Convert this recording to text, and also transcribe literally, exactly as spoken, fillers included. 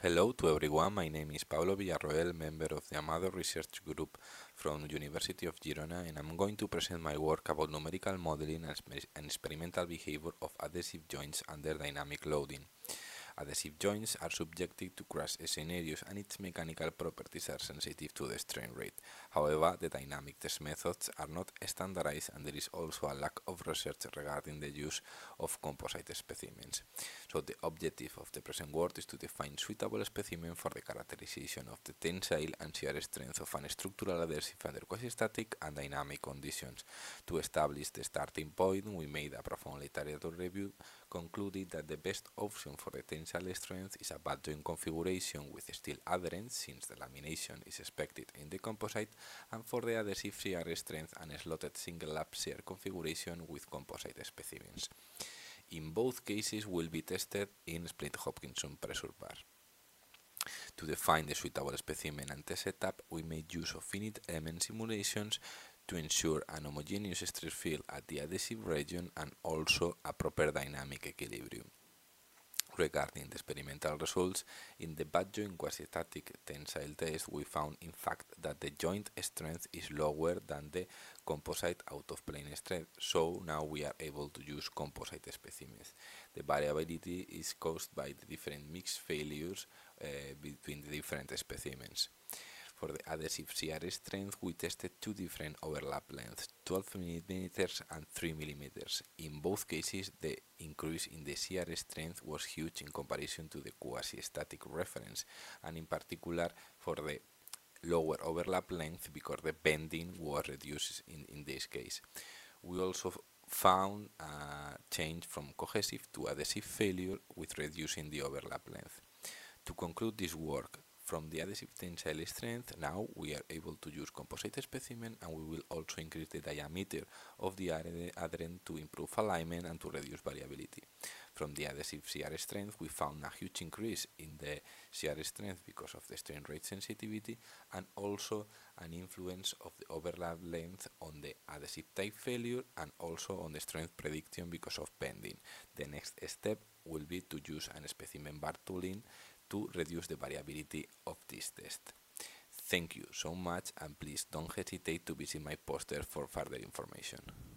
Hello to everyone, my name is Pablo Villarroel, member of the Amado Research Group from University of Girona, and I'm going to present my work about numerical modeling and experimental behavior of adhesive joints under dynamic loading. Adhesive joints are subjected to crash scenarios and its mechanical properties are sensitive to the strain rate. However, the dynamic test methods are not standardized and there is also a lack of research regarding the use of composite specimens. So the objective of the present work is to define suitable specimen for the characterization of the tensile and shear strength of an structural adhesive under quasi-static and dynamic conditions. To establish the starting point, we made a profound literature review, concluded that the best option for the tensile strength is a bad joint configuration with steel adherence, since the lamination is expected in the composite, and for the adhesive shear strength and slotted single lap shear configuration with composite specimens. In both cases will be tested in split Hopkinson pressure bar. To define the suitable specimen and test setup, we made use of finite element simulations to ensure an homogeneous stress field at the adhesive region and also a proper dynamic equilibrium. Regarding the experimental results, in the bad joint quasi-static tensile test, we found in fact that the joint strength is lower than the composite out-of-plane strength, so now we are able to use composite specimens. The variability is caused by the different mixed failures uh, between the different specimens. For the adhesive shear strength, we tested two different overlap lengths, twelve millimeters and three millimeters. In both cases, the increase in the shear strength was huge in comparison to the quasi-static reference, and in particular for the lower overlap length because the bending was reduced in, in this case. We also found a change from cohesive to adhesive failure with reducing the overlap length. To conclude this work, from the adhesive tensile strength, now we are able to use composite specimen, and we will also increase the diameter of the adherent to improve alignment and to reduce variability. From the adhesive shear strength, we found a huge increase in the shear strength because of the strain rate sensitivity, and also an influence of the overlap length on the adhesive type failure and also on the strength prediction because of bending. The next step will be to use an specimen bar tooling to reduce the variability of this test. Thank you so much, and please don't hesitate to visit my poster for further information.